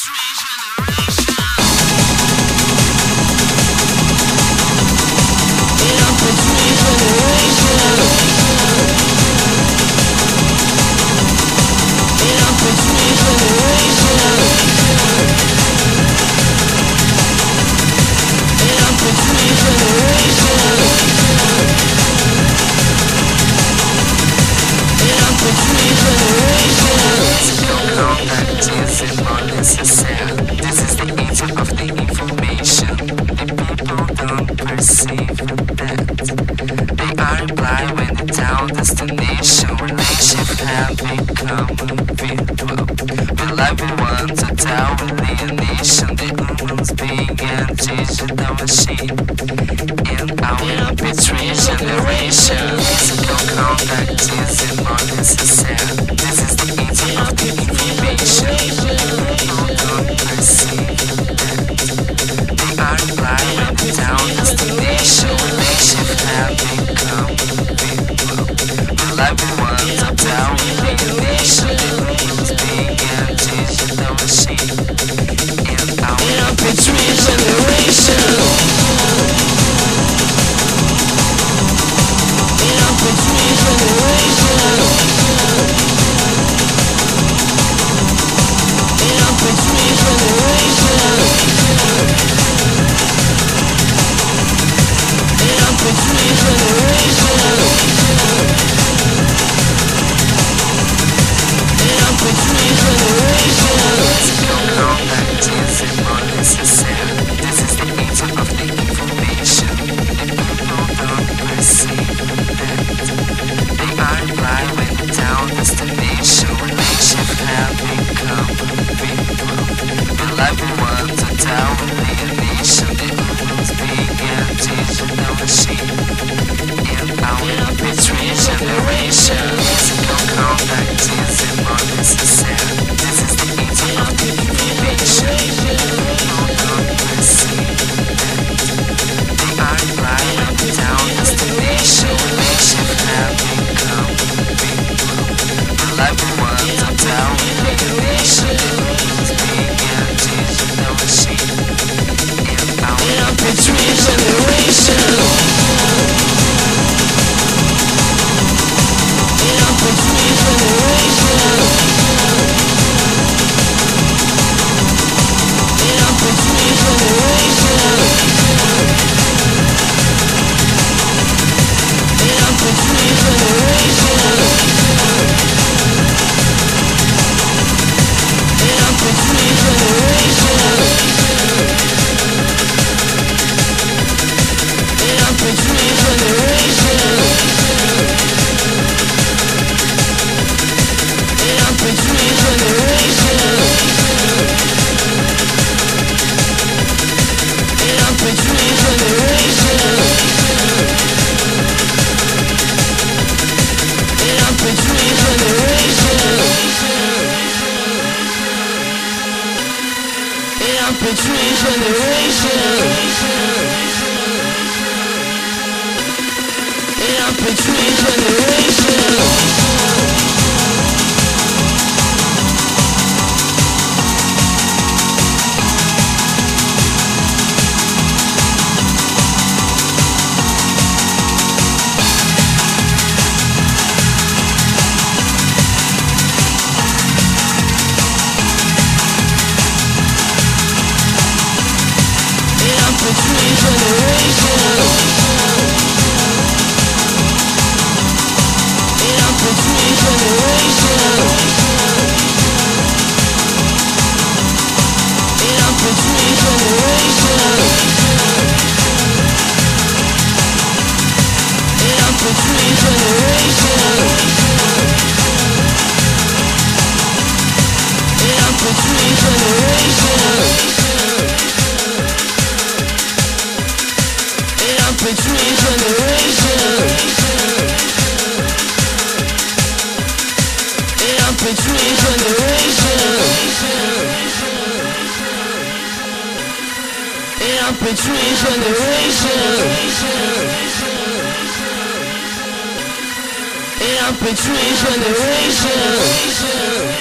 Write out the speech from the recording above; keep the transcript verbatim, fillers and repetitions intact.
This is the age of the information. The people don't perceive that. They are blind when they tell destination. Relationship have become virtual. We love you want to tell alienation. The humans being a digital machine. In our between generation, physical contact is more necessary. This is the age of the information. Down destination, relationship have become virtual. We love you want to tell alienation. The humans being a digital machine. In our between generation. In between generation. In between generation. Between generations, in between generations, contact is more necessary. This is the age of the information. The people don't perceive that. They are blind when they tell destination. Relationship have become virtual. We love you want to tell alienation. The humans being a digital machine. In our between generations, physical contact is more necessary. This is the age of the information. People don't perceive that. They are blind when they tell destination. Relationship have become virtual. We love you want to tell alienation. The humans being a digital machine. In our between generations. Between generations, in between generations, in between generations, in between generations, in between generations. Between generations, in between generations, in between generations, in between generations, in between generations. Between generations, in between generations, in between generations, in between generations, in between generations. Between generations, in between generations, in between generations, in between generations.